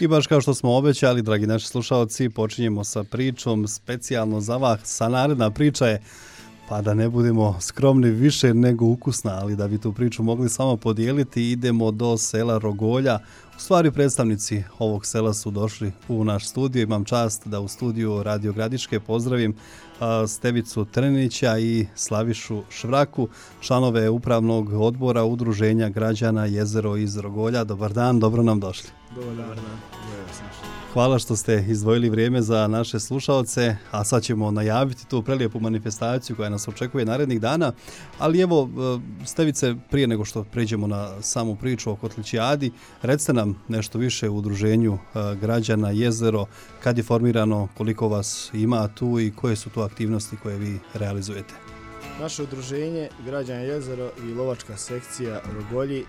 I baš kao što smo obećali, dragi naši slušalci, počinjemo sa pričom specijalno za vas. A naredna priča je, pa da ne budemo skromni, više nego ukusna, ali da bi tu priču mogli samo podijeliti, idemo do sela Rogolja. U stvari predstavnici ovog sela su došli u naš studio. Imam čast da u studiju Radio Gradiške pozdravim Stevicu Trenića i Slavišu Švraku, članove upravnog odbora Udruženja građana Jezero iz Rogolja. Dobar dan, dobro nam došli. Dobar dan. Hvala što ste izdvojili vrijeme za naše slušalce, a sad ćemo najaviti tu prelijepu manifestaciju koja nas očekuje narednih dana. Ali evo, Stevice, prije nego što pređemo na samu priču o Kotlićijadi, recite nam nešto više u Udruženju građana Jezero, kad je formirano, koliko vas ima tu i koje su to aktivnosti koje vi realizujete. Naše udruženje građana Jezero i lovačka sekcija Rogolji,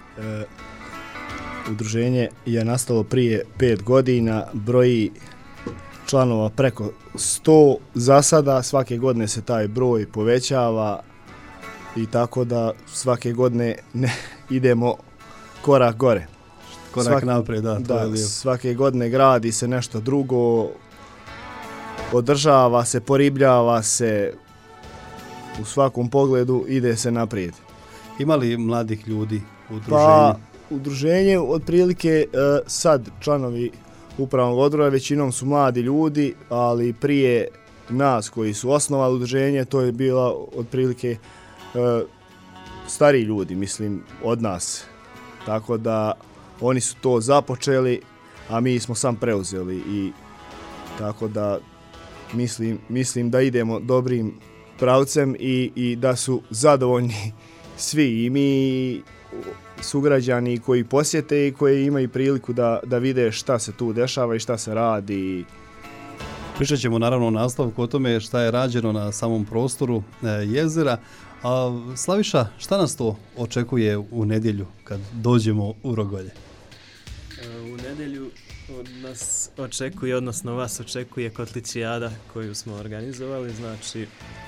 udruženje je nastalo prije 5 godina, broji članova preko 100 za sada, svake godine se taj broj povećava i tako da svake godine idemo korak gore. Korak naprijed, da, to je lijepo. Svake godine gradi se nešto drugo, održava se, poribljava se, u svakom pogledu ide se naprijed. Ima li mladih ljudi u udruženju? Pa, udruženje otprilike sad članovi upravnog odbora većinom su mladi ljudi, ali prije nas koji su osnovali udruženje to je bila otprilike stariji ljudi, mislim, od nas. Tako da oni su to započeli, a mi smo sam preuzeli i tako da mislim da idemo dobrim pravcem i da su zadovoljni svi i mi sugrađani koji posjete i koji imaju priliku da vide šta se tu dešava i šta se radi. Pričat ćemo naravno u nastavku o tome šta je rađeno na samom prostoru jezera. A Slaviša, šta nas to očekuje u nedjelju kad dođemo u Rogolje? U nedjelju od nas očekuje, odnosno vas očekuje Kotlićijada koju smo organizovali. Znači,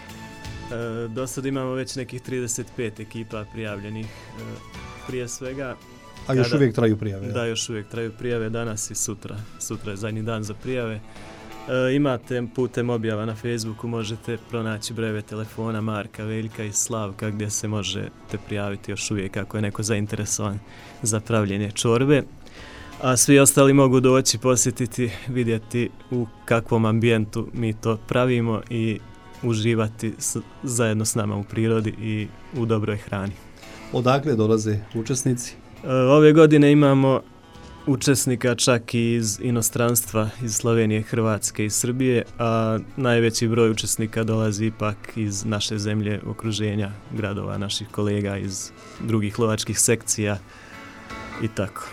do sad imamo već nekih 35 ekipa prijavljenih. Prije svega... A još uvijek traju prijave? Da, još uvijek traju prijave, danas i sutra. Sutra je zadnji dan za prijave. Imate putem objava na Facebooku, možete pronaći brojeve telefona Marka, Veljka i Slavka gdje se možete prijaviti još uvijek ako je neko zainteresovan za pravljenje čorbe. A svi ostali mogu doći, posjetiti, vidjeti u kakvom ambijentu mi to pravimo i uživati zajedno s nama u prirodi i u dobroj hrani. Odakle dolaze učesnici? Ove godine imamo učesnika čak i iz inostranstva, iz Slovenije, Hrvatske i Srbije, a najveći broj učesnika dolazi ipak iz naše zemlje, okruženja, gradova, naših kolega iz drugih lovačkih sekcija i tako.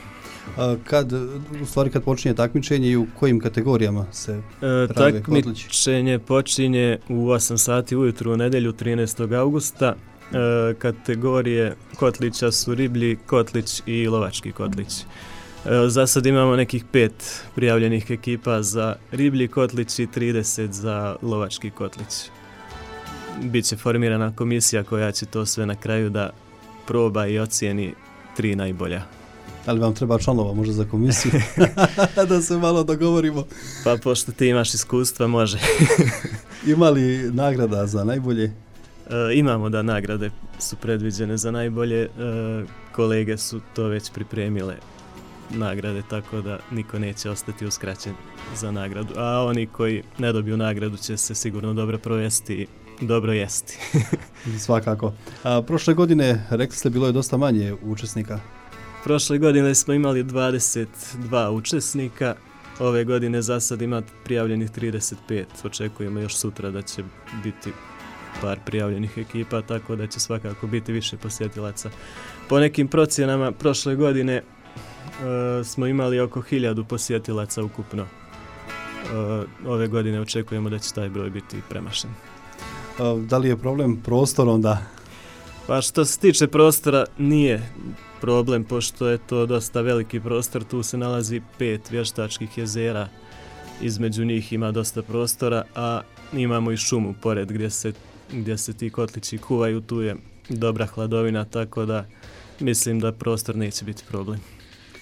Kad počinje takmičenje i u kojim kategorijama se prave kotlići? Takmičenje počinje u 8 sati ujutru u nedjelju 13. augusta. Kategorije kotlića su riblji kotlić i lovački kotlić. Za sad imamo nekih 5 prijavljenih ekipa za riblji kotlić i 30 za lovački kotlić. Biće formirana komisija koja će to sve na kraju da proba i ocijeni 3 najbolja. Ali vam treba članova možda za komisiju? Da se malo dogovorimo. Pa pošto ti imaš iskustva, može. Ima li nagrada za najbolje? Imamo, da, nagrade su predviđene za najbolje. Kolege su to već pripremile nagrade, tako da niko neće ostati uskraćen za nagradu. A oni koji ne dobiju nagradu će se sigurno dobro provesti i dobro jesti. Svakako. Prošle godine, rekli ste, bilo je dosta manje učesnika. Prošle godine smo imali 22 učesnika. Ove godine za sad ima prijavljenih 35. Očekujemo još sutra da će biti par prijavljenih ekipa, tako da će svakako biti više posjetilaca. Po nekim procjenama prošle godine smo imali oko 1000 posjetilaca ukupno. Ove godine očekujemo da će taj broj biti premašen. Da li je problem prostor onda? Pa što se tiče prostora nije problem, pošto je to dosta veliki prostor. Tu se nalazi 5 vještačkih jezera, između njih ima dosta prostora, a imamo i šumu pored gdje se ti kotlići kuvaju. Tu je dobra hladovina, tako da mislim da prostor neće biti problem.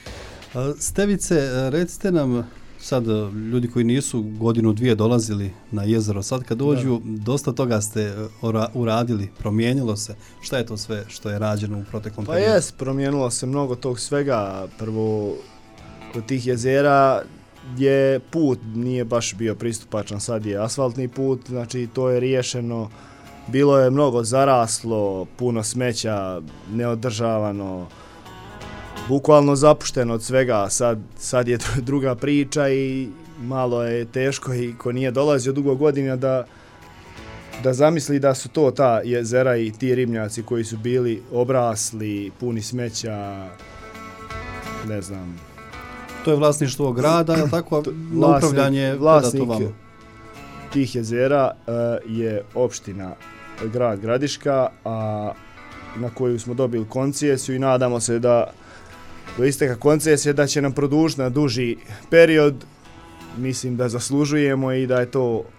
Stevice, recite nam sad, ljudi koji nisu godinu, dvije dolazili na jezero, sad kad dođu, dosta toga ste uradili, promijenilo se. Šta je to sve što je rađeno u proteklom periodu? Pa jes, promijenilo se mnogo tog svega. Prvo, kod tih jezera je put nije baš bio pristupačan, sad je asfaltni put, znači to je riješeno. Bilo je mnogo zaraslo, puno smeća, neodržavano, bukvalno zapušteno od svega. Sad je druga priča i malo je teško i ko nije dolazio dugo godina da zamisli da su to ta jezera i ti ribnjaci koji su bili obrasli, puni smeća, ne znam. To je vlasništvo grada, je tako? Na upravljanje vlasnik vama. Tih jezera je opština grad Gradiška, a na koju smo dobili koncesiju i nadamo se da do isteka koncesije da će nam produžiti na duži period. Mislim da zaslužujemo i da je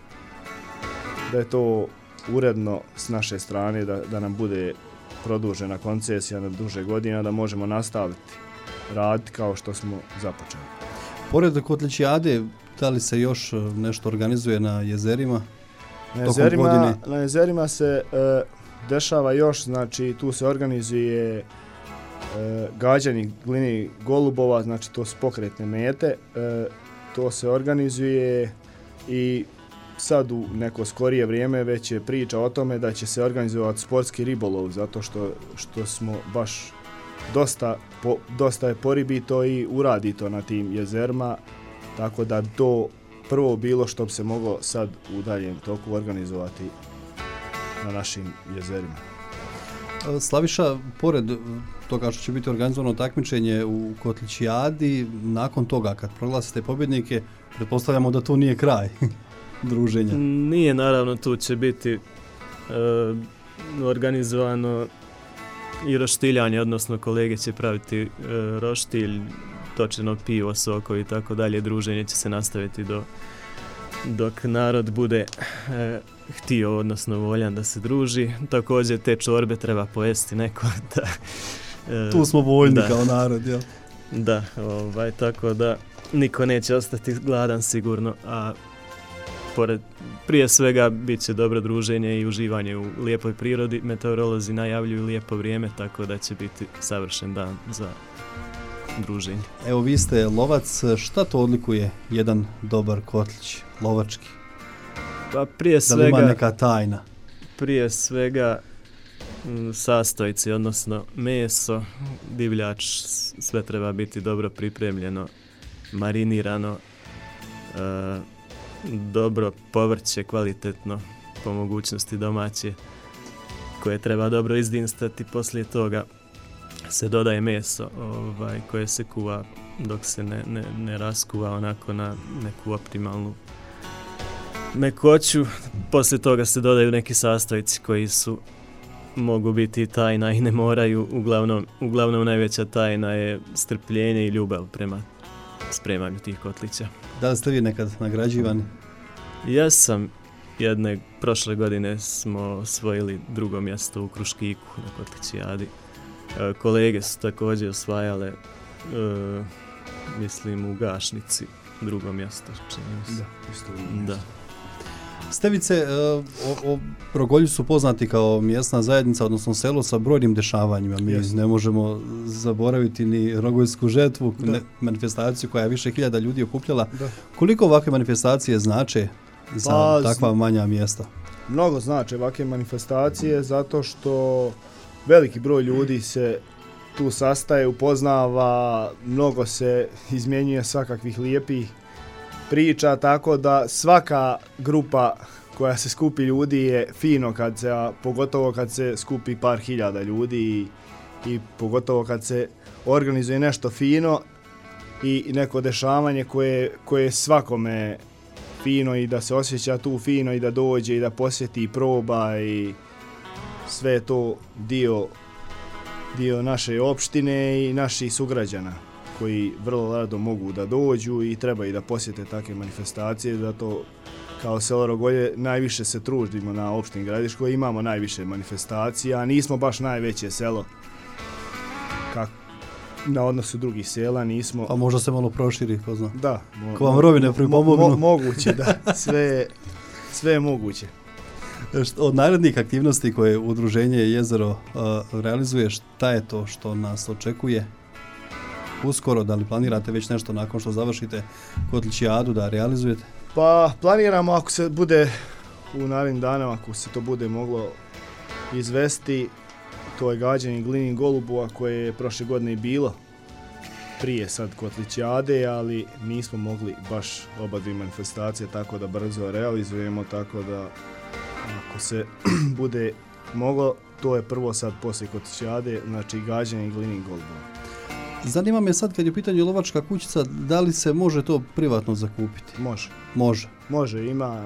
to uredno s naše strane da nam bude produžena koncesija na duže godina, da možemo nastaviti raditi kao što smo započeli. Pored Kotlićijade, da li se još nešto organizuje na jezerima? Na jezerima se dešava još, znači tu se organizuje gađanje glini golubova, znači to su pokretne mete, to se organizuje i sad u neko skorije vrijeme već je priča o tome da će se organizovati sportski ribolov, zato što smo baš dosta je poribito i uradito na tim jezerima, tako da to prvo bilo što bi se moglo sad u daljem toku organizovati na našim jezerima. Slaviša, pored toga što će biti organizovano takmičenje u Kotlićijadi, nakon toga kad proglasite pobjednike, pretpostavljamo da to nije kraj druženja. Nije, naravno, tu će biti organizovano i roštiljanje, odnosno kolege će praviti roštilj, točeno pivo, sokovi i tako dalje. Druženje će se nastaviti dok narod bude htio, odnosno voljan da se druži. Također te čorbe treba pojesti neko. Tu smo voljni kao narod, jel? Da, tako da niko neće ostati gladan sigurno, a prije svega bit će dobro druženje i uživanje u lijepoj prirodi. Meteorolozi najavljuju lijepo vrijeme, tako da će biti savršen dan za druženje. Evo, vi ste lovac, šta to odlikuje jedan dobar kotlić lovački? Pa prije svega, da li ima neka tajna? Prije svega sastojci, odnosno meso, divljač, sve treba biti dobro pripremljeno, marinirano, dobro povrće, kvalitetno, po mogućnosti domaće, koje treba dobro izdinstati. Poslije toga se dodaje meso koje se kuva dok se ne raskuva onako na neku optimalnu mekoću. Poslije toga se dodaju neki sastojci koji mogu biti tajna i ne moraju. Uglavnom najveća tajna je strpljenje i ljubav prema spremanju tih kotlića. Da li ste vi nekad nagrađivani? Ja sam prošle godine smo osvojili drugo mjesto u Kruškiku na Kotlićijadi. Kolege su također osvajale, mislim, u Gašnici drugo mjesto. Da. Stevice, Progolji su poznati kao mjesna zajednica, odnosno selo sa brojnim dešavanjima. Mi ne možemo zaboraviti ni Rogoljsku žetvu, manifestaciju koja je više hiljada ljudi okupljala. Da. Koliko ovakve manifestacije znače za takva manja mjesta? Mnogo znače ovakve manifestacije zato što veliki broj ljudi se tu sastaje, upoznava, mnogo se izmjenjuje svakakvih lijepih priča, tako da svaka grupa koja se skupi ljudi je fino pogotovo kad se skupi par hiljada ljudi i pogotovo kad se organizuje nešto fino i neko dešavanje koje je svakome fino i da se osjeća tu fino i da dođe i da posjeti i proba i sve to dio naše opštine i naših sugrađana koji vrlo rado mogu da dođu i treba i da posjete takve manifestacije, zato kao selo Rogolje najviše se trudimo na opštini Gradiškoj, imamo najviše manifestacija, a nismo baš najveće selo na odnosu drugih sela, nismo... Pa možda se malo proširi, ko zna. Da. Ko vam rovine pripomognu. Moguće, da. Sve je moguće. Od narednih aktivnosti koje Udruženje Jezero realizuje, šta je to što nas očekuje uskoro? Da li planirate već nešto nakon što završite Kotličijadu da realizujete? Pa planiramo, ako se bude u narednim danama, ako se to bude moglo izvesti, to je gađanje glinih golubova koje je prošle godine i bilo prije sad Kotličijade, ali nismo mogli baš oba dvije manifestacije tako da brzo realizujemo, tako da ako se bude moglo, to je prvo sad poslije Kotličijade, znači gađanje glinih golubova. Zanima me sad kad je u pitanju lovačka kućica, da li se može to privatno zakupiti? Može,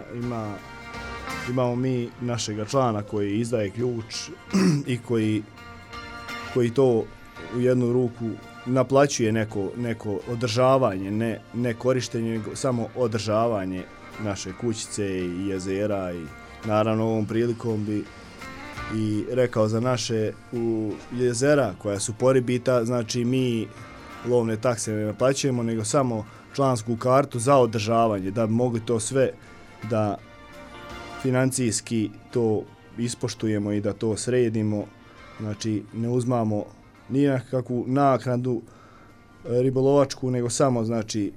imamo mi našega člana koji izdaje ključ i koji to u jednu ruku naplaćuje neko održavanje, ne korištenje, nego samo održavanje naše kućice i jezera i naravno ovom prilikom bi i rekao za naše jezera koja su poribita, znači mi lovne takse ne naplaćujemo, nego samo člansku kartu za održavanje, da bi mogli to sve da financijski to ispoštujemo i da to sredimo, znači ne uzmamo ni nekakvu naknadu ribolovačku, nego samo znači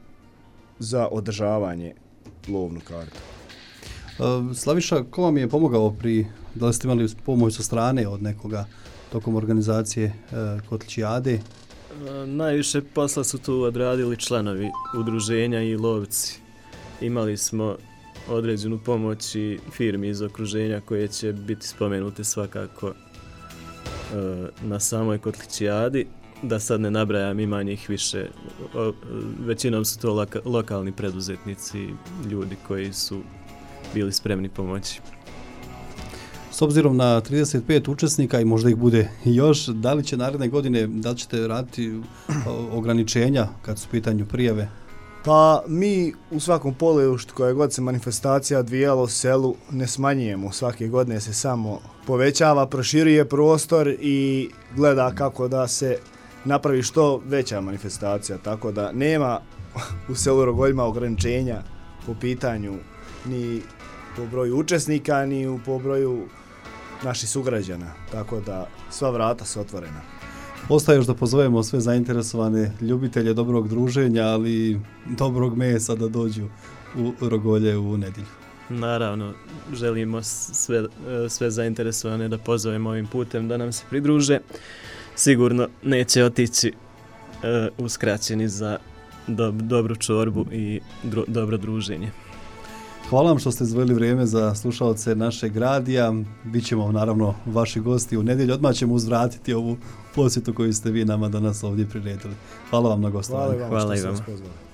za održavanje lovnu kartu. Slaviša, ko vam je pomogao da li ste imali pomoć sa strane od nekoga tokom organizacije Kotličijade? Najviše posla su tu odradili članovi udruženja i lovci. Imali smo određenu pomoć i firmi iz okruženja koje će biti spomenute svakako na samoj Kotličijadi. Da sad ne nabrajam, ima njih više. Većinom su to lokalni preduzetnici, ljudi koji su bili spremni pomoći. S obzirom na 35 učesnika i možda ih bude još, da li će naredne godine, da li ćete raditi ograničenja kad su u pitanju prijave? Pa mi u svakom polištu koje god se manifestacija odvijala u selu ne smanjujemo, svake godine se samo povećava, proširuje prostor i gleda kako da se napravi što veća manifestacija, tako da nema u selu Rogoljma ograničenja po pitanju ni po broju učesnika, ni po broju naših sugrađana, tako da sva vrata su otvorena. Ostaje još da pozovemo sve zainteresovane ljubitelje dobrog druženja, ali i dobrog mesa da dođu u Rogolje u nedjelju. Naravno, želimo sve zainteresovane da pozovemo ovim putem da nam se pridruže. Sigurno neće otići uskraćeni za dobru čorbu i dobro druženje. Hvala vam što ste izdvojili vrijeme za slušaoce našeg radija. Bićemo naravno vaši gosti u nedjelju. Odmah ćemo uzvratiti ovu posjetu koju ste vi nama danas ovdje priredili. Hvala vam na gostovanju. Hvala i vam što ste nas pozvali.